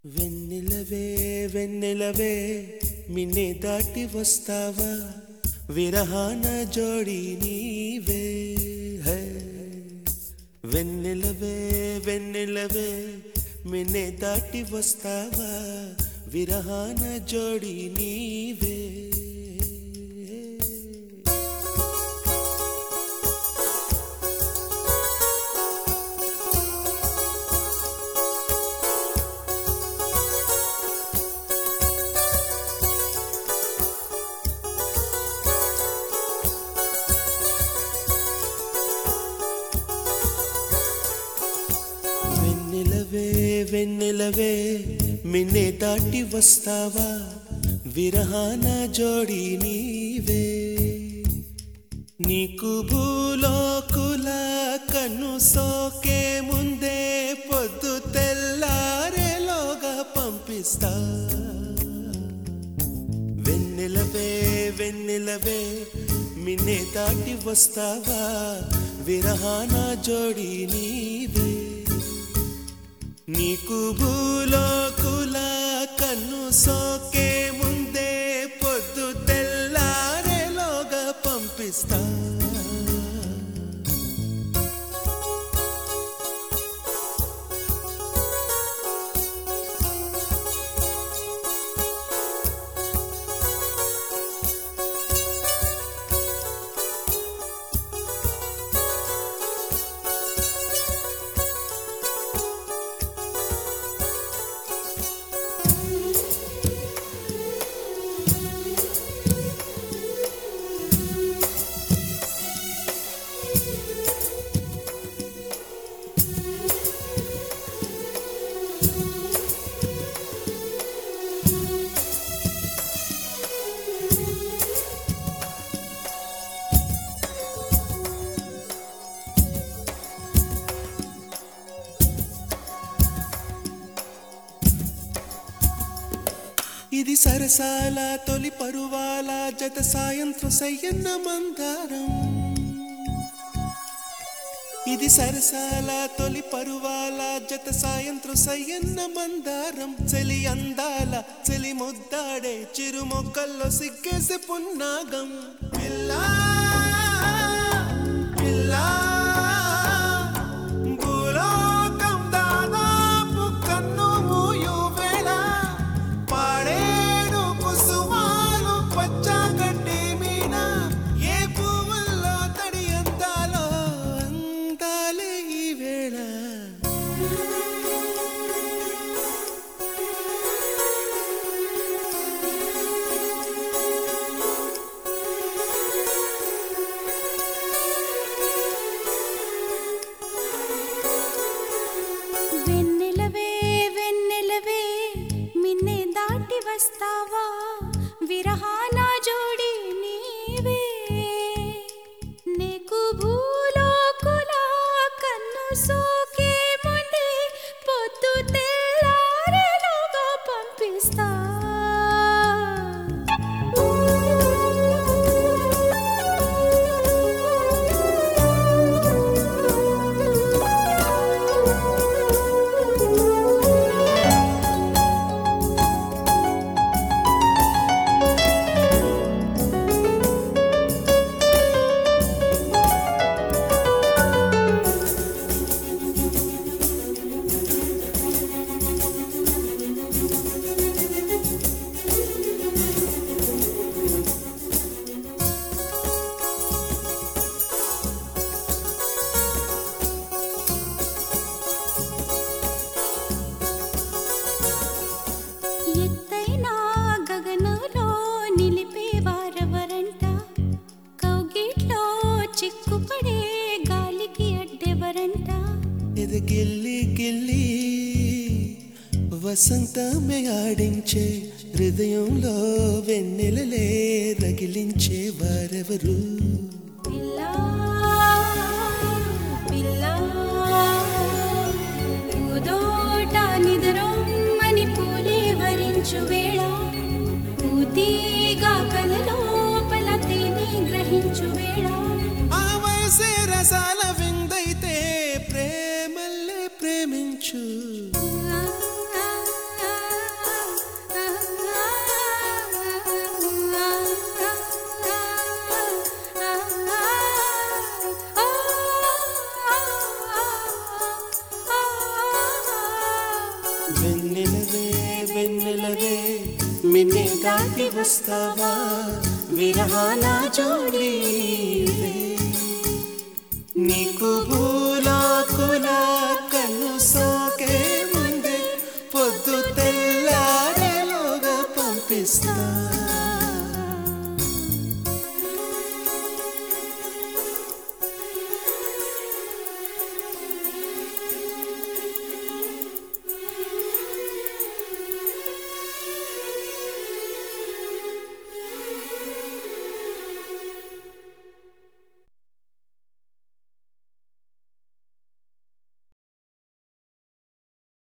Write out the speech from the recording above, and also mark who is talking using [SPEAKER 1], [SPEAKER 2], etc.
[SPEAKER 1] వెన్నెలవే వెన్నెలవే మిన్నే దాటి వస్తావా విరహాన జోడి నీవే హై వెన్నెలవే వెన్నెలవే మిన్నే దాటి వస్తావా విరహాన జోడి నీవే వెన్నెలవే వెన్నెలవే మిన్నే దాటి వస్తావా విరహాన జోడి నీవే నీకు భూలోకుల కన్ను సోకే ముందే పొద్దు తెల్లారేలోగా పంపిస్తా వెన్నెలవే వెన్నెలవే మిన్నే దాటి వస్తావా విరహాన జోడి నీవే నీకు భూలోకుల కన్ను సోకే ముందే పొద్దు తెల్లారేలోగా పంపిస్తా ఇది సరసాల తొలి పరువాల జత సాయంత్రం సయ్యన్న మందారం ఇది సరసాల తొలి పరువాల జత సాయంత్రం సయ్యన్న మందారం చలి అందాల చలి ముద్దాడే చిరు మొక్కల్లో సిగ్గేసే పున్నాగం పిల్లా పిల్లా
[SPEAKER 2] వస్తావా విరహాన జోడి నీవే నీకు భూలోకుల కన్ను సోకే ముందే పొద్దు తెల్లారేలోగా పంపిస్తా ఎత్తైనా గగనంలో నిలిపే వారెవరంట కౌగిట్లో చిక్కుపడే గాలికి అడ్డెవరంట
[SPEAKER 1] ఇది గిల్లి గిల్లి వసంతమే ఆడించే హృదయంలో వెన్నెలలే రగిలించే వారెవరు
[SPEAKER 2] పిల్లా పిల్లా పూదోట నిద్రొమ్మని పూలే వరించు వేళ పూతీగా కలలోపల తేనె గ్రహించు వేళ
[SPEAKER 1] ఆ వయసే రసాల విందైతే ప్రేమల్లే ప్రేమించు వెన్నెలవే వెన్నెలవే మిన్నే దాటి వస్తావా విరహాల జోడీవే నీకు భూలాకులా